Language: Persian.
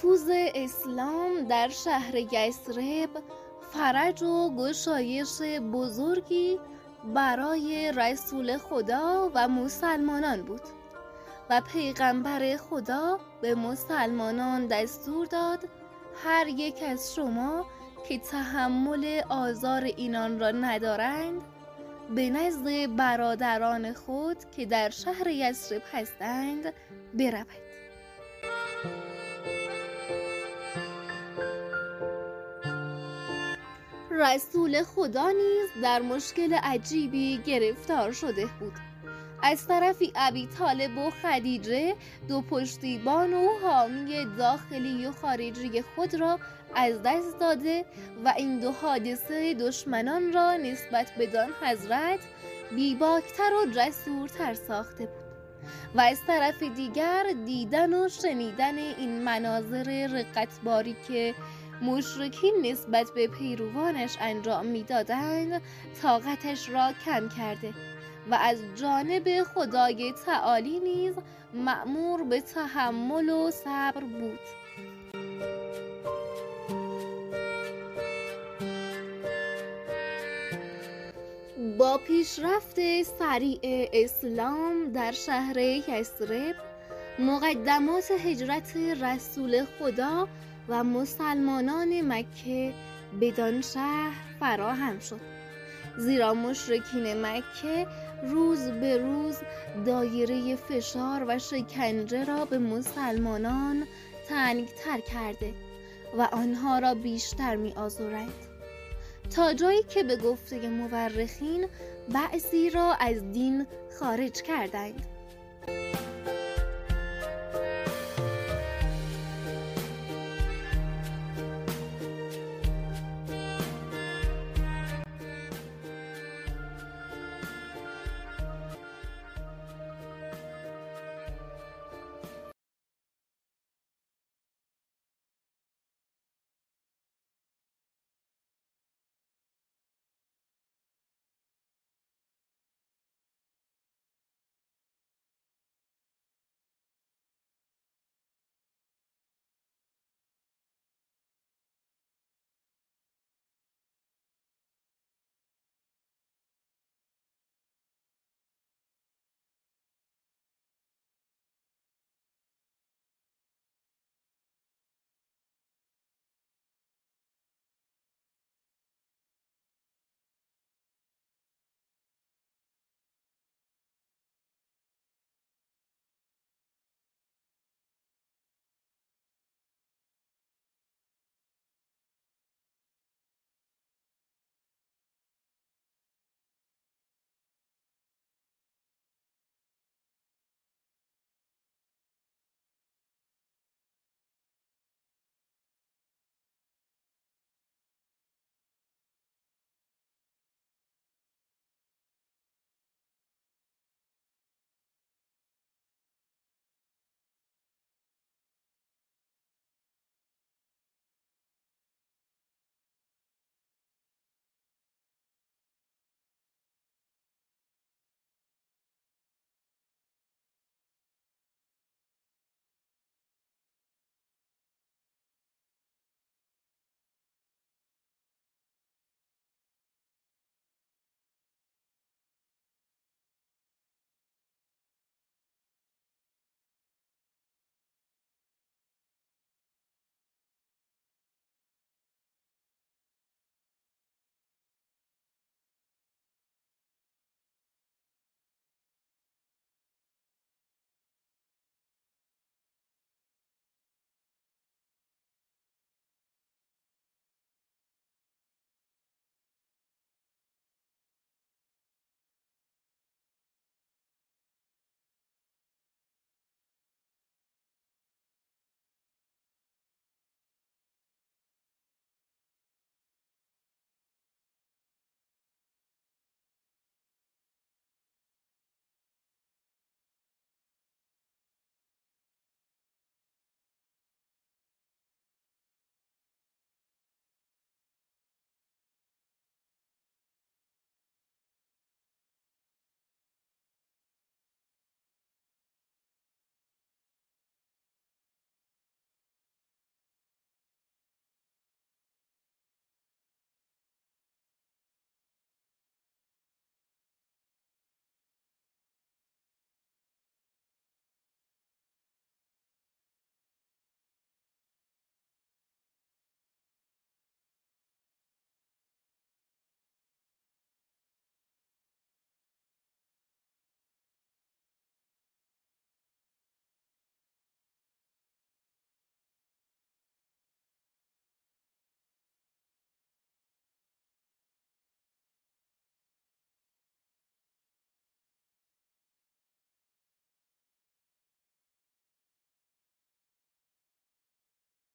نفوذ اسلام در شهر یثرب فرج و گشایش بزرگی برای رسول خدا و مسلمانان بود و پیغمبر خدا به مسلمانان دستور داد هر یک از شما که تحمل آزار اینان را ندارند به نزد برادران خود که در شهر یثرب هستند برود. رسول خدا نیز در مشکل عجیبی گرفتار شده بود. از طرفی ابی طالب و خدیجه دو پشتیبان و حامی داخلی و خارجی خود را از دست داده و این دو حادثه دشمنان را نسبت بدان حضرت بیباکتر و جسورتر ساخته بود و از طرف دیگر دیدن و شنیدن این مناظر رقتباری که مشرکین نسبت به پیروانش انجام می‌دادند طاقتش را کم کرده و از جانب خدای تعالی نیز مأمور به تحمل و صبر بود. با پیشرفت سریع اسلام در شهر یثرب مقدمات هجرت رسول خدا و مسلمانان مکه بدان شهر فراهم شد، زیرا مشرکین مکه روز به روز دایره فشار و شکنجه را به مسلمانان تنگ‌تر کرده و آنها را بیشتر می‌آزرند، تا جایی که به گفته مورخین بعضی را از دین خارج کردند.